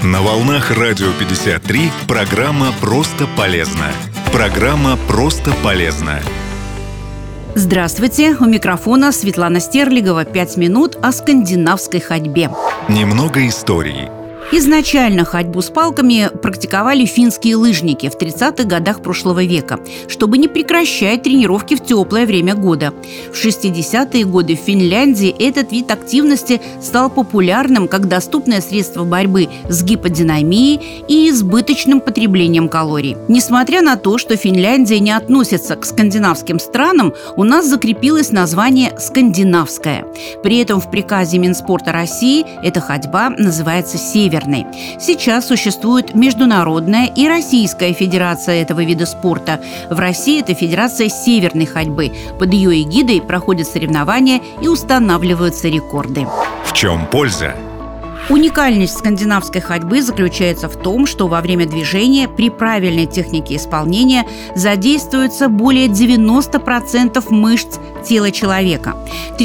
На волнах Радио 53 программа «Просто полезно». Программа «Просто полезно». Здравствуйте, у микрофона Светлана Стерлигова. 5 минут о скандинавской ходьбе. Немного истории. Изначально ходьбу с палками практиковали финские лыжники в 30-х годах прошлого века, чтобы не прекращать тренировки в теплое время года. В 60-е годы в Финляндии этот вид активности стал популярным как доступное средство борьбы с гиподинамией и избыточным потреблением калорий. Несмотря на то, что Финляндия не относится к скандинавским странам, у нас закрепилось название «скандинавская». При этом в приказе Минспорта России эта ходьба называется «северной». Сейчас существует Международная и Российская федерация этого вида спорта. В России это Федерация северной ходьбы. Под ее эгидой проходят соревнования и устанавливаются рекорды. В чем польза? Уникальность скандинавской ходьбы заключается в том, что во время движения при правильной технике исполнения задействуется более 90% мышц тела человека.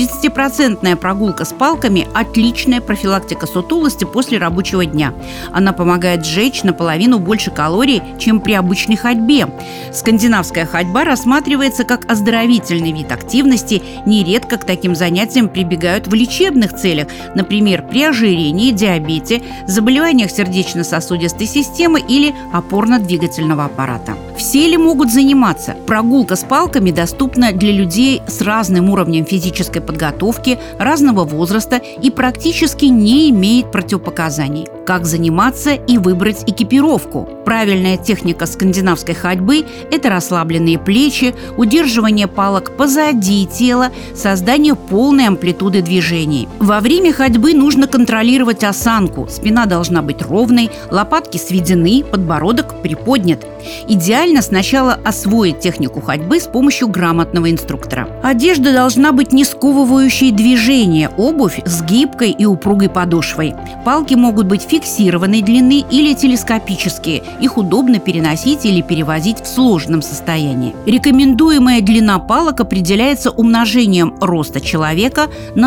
30% прогулка с палками – отличная профилактика сутулости после рабочего дня. Она помогает сжечь наполовину больше калорий, чем при обычной ходьбе. Скандинавская ходьба рассматривается как оздоровительный вид активности. Нередко к таким занятиям прибегают в лечебных целях, например, при ожирении, диабете, заболеваниях сердечно-сосудистой системы или опорно-двигательного аппарата. Все ли могут заниматься? Прогулка с палками доступна для людей с разным уровнем физической подготовки, разного возраста и практически не имеет противопоказаний. Как заниматься и выбрать экипировку? Правильная техника скандинавской ходьбы – это расслабленные плечи, удерживание палок позади тела, создание полной амплитуды движений. Во время ходьбы нужно контролировать осанку. Спина должна быть ровной, лопатки сведены, подбородок приподнят. Идеально сначала освоить технику ходьбы с помощью грамотного инструктора. Одежда должна быть не сковывающей движение, обувь с гибкой и упругой подошвой. Палки могут быть фиксированной длины или телескопические. Их удобно переносить или перевозить в сложном состоянии. Рекомендуемая длина палок определяется умножением роста человека на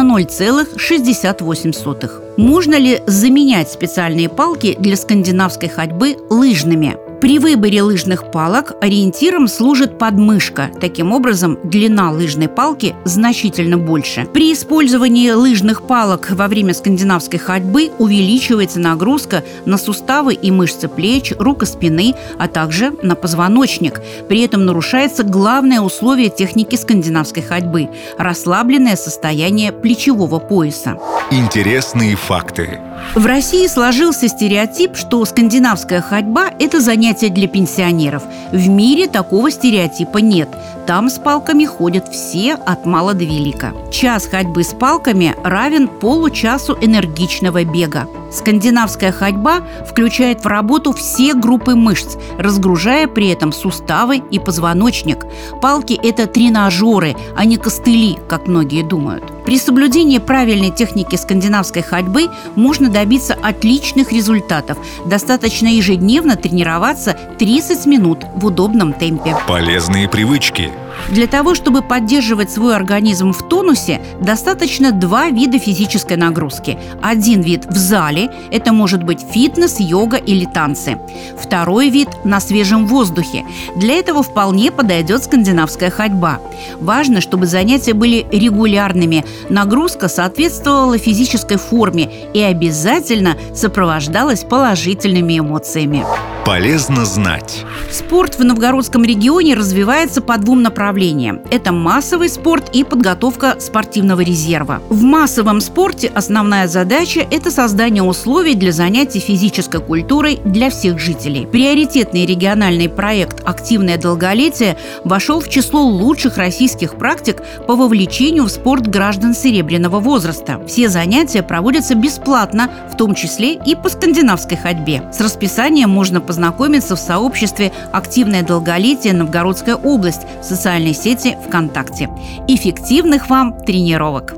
0,68. Можно ли заменять специальные палки для скандинавской ходьбы лыжными? При выборе лыжных палок ориентиром служит подмышка. Таким образом, длина лыжной палки значительно больше. При использовании лыжных палок во время скандинавской ходьбы увеличивается нагрузка на суставы и мышцы плеч, рук и спины, а также на позвоночник. При этом нарушается главное условие техники скандинавской ходьбы – расслабленное состояние плечевого пояса. Интересные факты. В России сложился стереотип, что скандинавская ходьба – это занятие для пенсионеров. В мире такого стереотипа нет. Там с палками ходят все от мала до велика. Час ходьбы с палками равен получасу энергичного бега. Скандинавская ходьба включает в работу все группы мышц, разгружая при этом суставы и позвоночник. Палки – это тренажеры, а не костыли, как многие думают. При соблюдении правильной техники скандинавской ходьбы можно добиться отличных результатов. Достаточно ежедневно тренироваться 30 минут в удобном темпе. Полезные привычки. Для того, чтобы поддерживать свой организм в тонусе, достаточно 2 вида физической нагрузки. Один вид в зале – это может быть фитнес, йога или танцы. Второй вид – на свежем воздухе. Для этого вполне подойдет скандинавская ходьба. Важно, чтобы занятия были регулярными, нагрузка соответствовала физической форме и обязательно сопровождалась положительными эмоциями. Полезно знать. Спорт в Новгородском регионе развивается по 2 направлениям. Это массовый спорт и подготовка спортивного резерва. В массовом спорте основная задача – это создание условий для занятий физической культурой для всех жителей. Приоритетный региональный проект «Активное долголетие» вошел в число лучших российских практик по вовлечению в спорт граждан серебряного возраста. Все занятия проводятся бесплатно, в том числе и по скандинавской ходьбе. С расписанием можно познакомиться в сообществе «Активное долголетие. Новгородская область» в социальной сети ВКонтакте. Эффективных вам тренировок!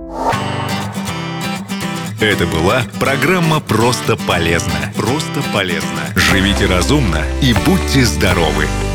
Это была программа «Просто полезно». Просто полезно. Живите разумно и будьте здоровы!